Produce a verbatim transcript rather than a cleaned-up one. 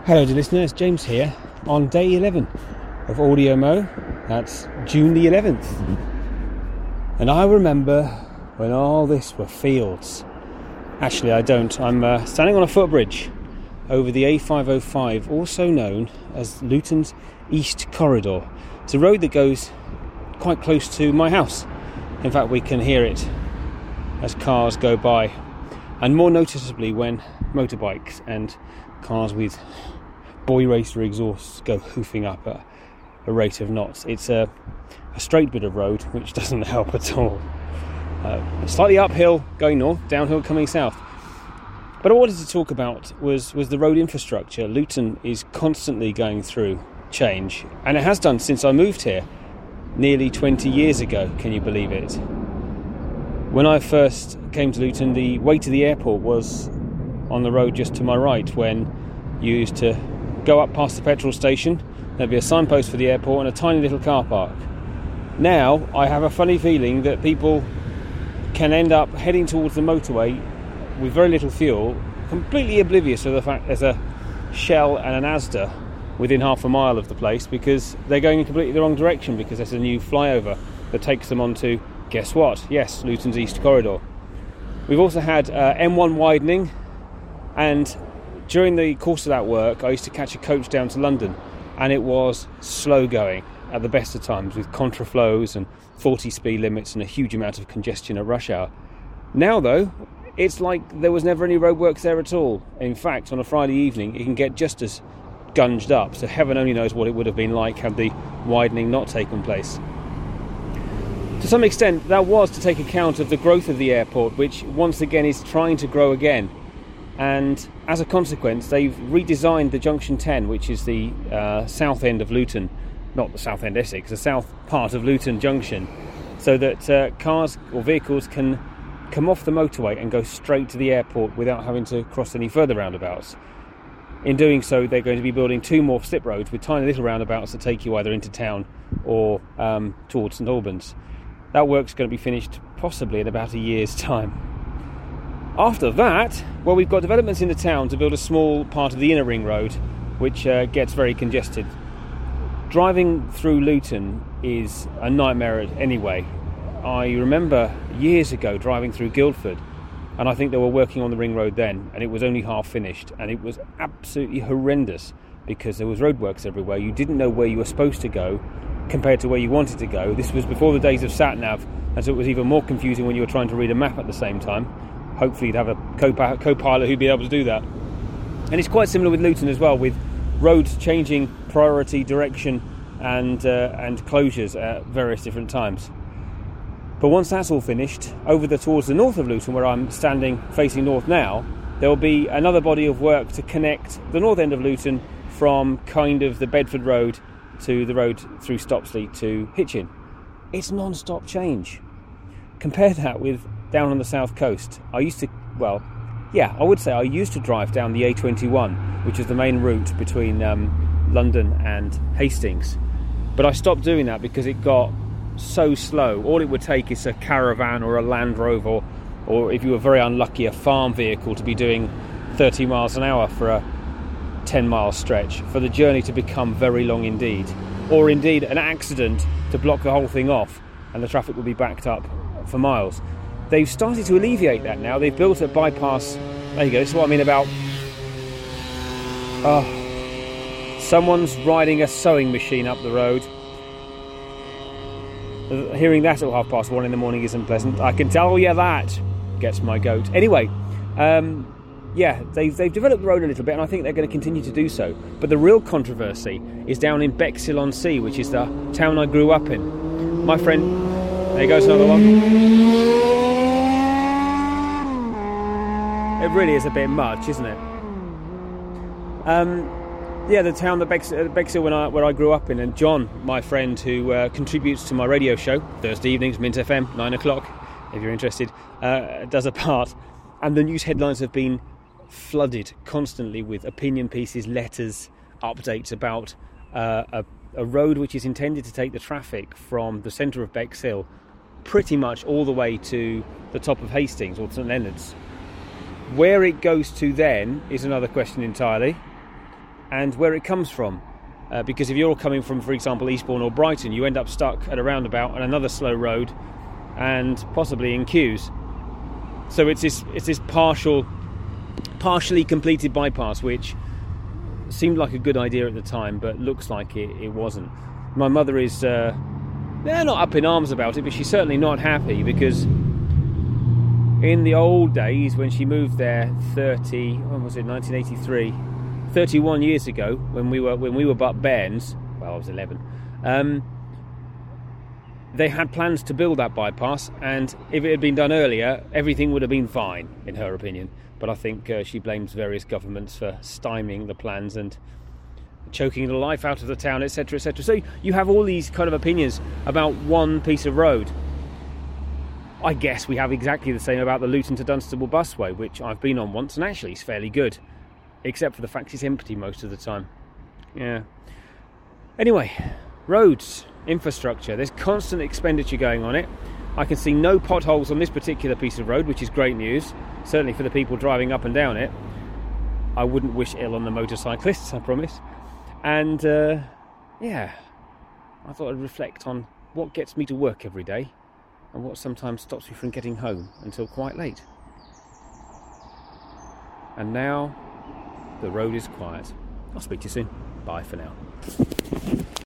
Hello dear listeners, James here on day eleven of AudioMo. That's June the eleventh. And I remember when all this were fields. Actually I don't, I'm uh, standing on a footbridge over the A five oh five, also known as Luton's East Corridor. It's a road that goes quite close to my house. In fact, we can hear it as cars go by, and more noticeably when motorbikes and cars with boy racer exhausts go hoofing up at a rate of knots. It's a, a straight bit of road, which doesn't help at all. Uh, slightly uphill going north, downhill coming south. But what I wanted to talk about was, was the road infrastructure. Luton is constantly going through change, and it has done since I moved here nearly twenty years ago. Can you believe it? When I first came to Luton, the way to the airport was on the road just to my right. When you used to go up past the petrol station, there'd be a signpost for the airport and a tiny little car park. Now I have a funny feeling that people can end up heading towards the motorway with very little fuel, completely oblivious to the fact there's a Shell and an Asda within half a mile of the place, because they're going in completely the wrong direction, because there's a new flyover that takes them onto, guess what? Yes, Luton's East Corridor. We've also had uh, M one widening, and during the course of that work I used to catch a coach down to London, and it was slow going at the best of times, with contraflows and forty speed limits and a huge amount of congestion at rush hour. Now though, it's like there was never any roadworks there at all. In fact, on a Friday evening it can get just as gunged up, so heaven only knows what it would have been like had the widening not taken place. To some extent that was to take account of the growth of the airport, which once again is trying to grow again, and as a consequence they've redesigned the Junction ten, which is the uh, south end of Luton, not the south end Essex, the south part of Luton Junction, so that uh, cars or vehicles can come off the motorway and go straight to the airport without having to cross any further roundabouts. In doing so, they're going to be building two more slip roads with tiny little roundabouts that take you either into town or um, towards St Albans. That work's going to be finished possibly in about a year's time. After that, well, we've got developments in the town to build a small part of the inner ring road, which uh, gets very congested. Driving through Luton is a nightmare anyway. I remember years ago driving through Guildford, and I think they were working on the ring road then, and it was only half finished, and it was absolutely horrendous because there was roadworks everywhere. You didn't know where you were supposed to go compared to where you wanted to go. This was before the days of sat-nav, and so it was even more confusing when you were trying to read a map at the same time. Hopefully you'd have a co- co-pilot who'd be able to do that. And it's quite similar with Luton as well, with roads changing priority, direction and uh, and closures at various different times. But once that's all finished, over the towards the north of Luton, where I'm standing facing north now, there will be another body of work to connect the north end of Luton from kind of the Bedford Road to the road through Stopsley to Hitchin. It's non-stop change. Compare that with down on the south coast. I used to, well, yeah, I would say I used to drive down the A twenty-one, which is the main route between um, London and Hastings. But I stopped doing that because it got so slow. All it would take is a caravan or a Land Rover, or, or if you were very unlucky, a farm vehicle to be doing thirty miles an hour for a ten mile stretch for the journey to become very long indeed, or indeed an accident to block the whole thing off and the traffic will be backed up for miles. They've started to alleviate that now. They've built a bypass. There you go, this is what I mean about oh, someone's riding a sewing machine up the road. Hearing that at half past one in the morning isn't pleasant. I can tell you that gets my goat. Anyway, um, yeah, they've, they've developed the road a little bit, and I think they're going to continue to do so. But the real controversy is down in Bexhill-on-Sea, which is the town I grew up in. My friend, there goes another one. It really is a bit much, isn't it? Um, yeah, the town that Bex- uh, Bexhill, when I, where I grew up in, and John, my friend who uh, contributes to my radio show Thursday evenings, Mint F M, nine o'clock, if you're interested, uh, does a part. And the news headlines have been flooded constantly with opinion pieces, letters, updates about uh, a, a road which is intended to take the traffic from the centre of Bexhill pretty much all the way to the top of Hastings or St Leonard's. Where it goes to then is another question entirely. and where it comes from. Uh, because if you're coming from, for example, Eastbourne or Brighton, you end up stuck at a roundabout on another slow road and possibly in queues. So it's this it's this partial, partially completed bypass, which seemed like a good idea at the time, but looks like it, it wasn't. My mother is, uh, they're not up in arms about it, but she's certainly not happy, because in the old days, when she moved there thirty, when was it, nineteen eighty-three, thirty-one years ago, when we were when we were but bairns, well, I was eleven, um, they had plans to build that bypass, and if it had been done earlier, everything would have been fine, in her opinion. But I think uh, she blames various governments for stymieing the plans and choking the life out of the town, et cetera, et cetera. So you have all these kind of opinions about one piece of road. I guess we have exactly the same about the Luton to Dunstable busway, which I've been on once, and actually it's fairly good, except for the fact it's empty most of the time. Yeah. Anyway, roads, infrastructure, there's constant expenditure going on it. I can see no potholes on this particular piece of road, which is great news, certainly for the people driving up and down it. I wouldn't wish ill on the motorcyclists, I promise. And, uh, yeah, I thought I'd reflect on what gets me to work every day and what sometimes stops me from getting home until quite late. And now, the road is quiet. I'll speak to you soon. Bye for now.